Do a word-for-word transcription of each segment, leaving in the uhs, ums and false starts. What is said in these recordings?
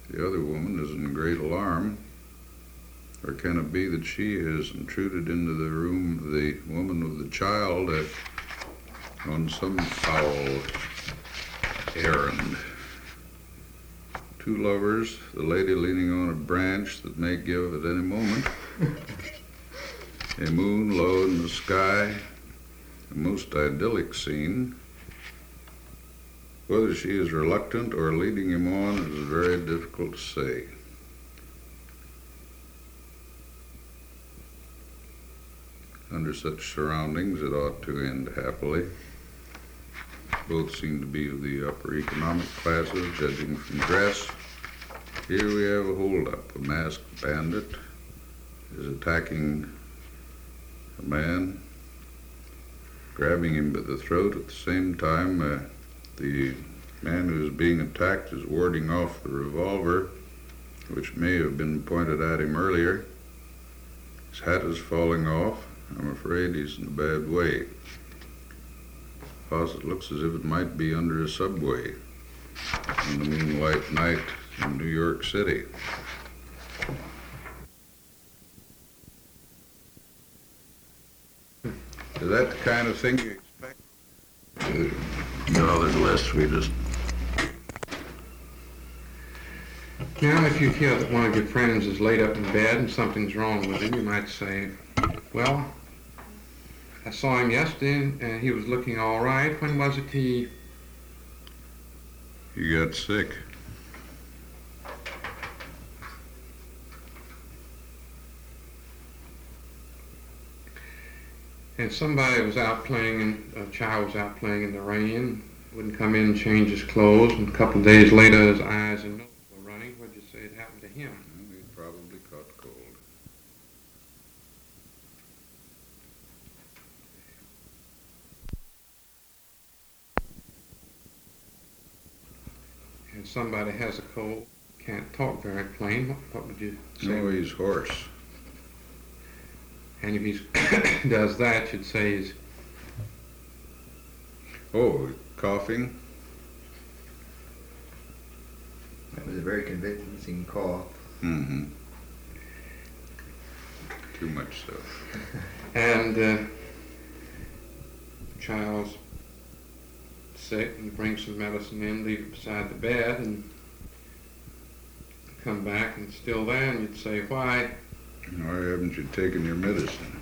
The other woman is in great alarm. Or can it be that she has intruded into the room of the woman with the child at, on some foul errand? Two lovers, the lady leaning on a branch that may give at any moment, a moon low in the sky, a most idyllic scene. Whether she is reluctant or leading him on is very difficult to say. Under such surroundings, it ought to end happily. Both seem to be of the upper economic classes, judging from dress. Here we have a holdup. A masked bandit is attacking a man, grabbing him by the throat. At the same time, uh, the man who is being attacked is warding off the revolver, which may have been pointed at him earlier. His hat is falling off. I'm afraid he's in a bad way. Plus, it looks as if it might be under a subway on the moonlight night in New York City. Is that the kind of thing you expect? Uh, no, there's less. We just... Now, if you hear that one of your friends is laid up in bed and something's wrong with him, you might say, well, I saw him yesterday and he was looking all right. When was it he... He got sick. And somebody was out playing, in, a child was out playing in the rain, wouldn't come in and change his clothes, and a couple of days later his eyes and nose were running. What'd you say had happened to him? Well, he probably caught cold. And somebody has a cold, can't talk very plain, what, what would you say? No, he's hoarse. And if he does that, you'd say he's... Oh, coughing? That was a very convincing cough. Mm-hmm. Too much so. And uh, child's sick, and you bring some medicine in, leave it beside the bed, and come back and still there, and you'd say, why? Why haven't you taken your medicine?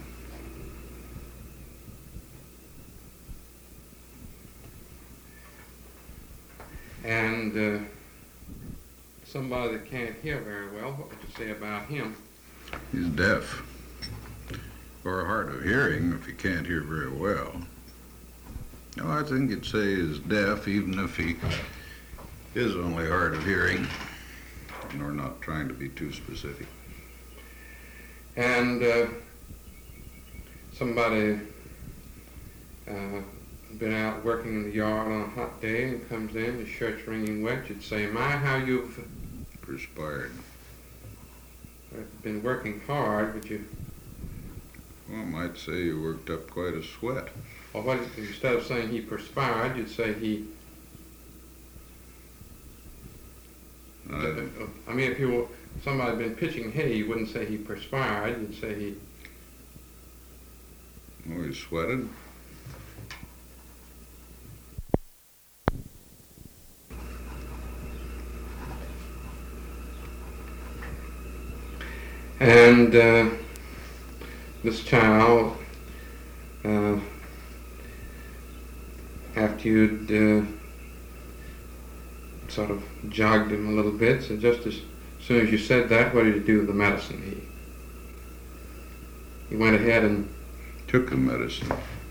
And uh, somebody that can't hear very well, what would you say about him? He's deaf, or hard of hearing if he can't hear very well. No, I think you'd say he's deaf even if he is only hard of hearing, and we're not trying to be too specific. And uh, somebody uh, been out working in the yard on a hot day and comes in, his shirt's wringing wet, you'd say, my, how you've Perspired. been working hard, but you... Well, I might say you worked up quite a sweat. Or what, instead of saying he perspired, you'd say he... I, I mean, if you were, somebody had been pitching hay, you wouldn't say he perspired, you'd say he... oh, he sweated. And uh, this child, uh, after you'd uh, sort of jogged him a little bit, so just as soon as you said that, what did you do with the medicine? He, he went ahead and... Took the medicine.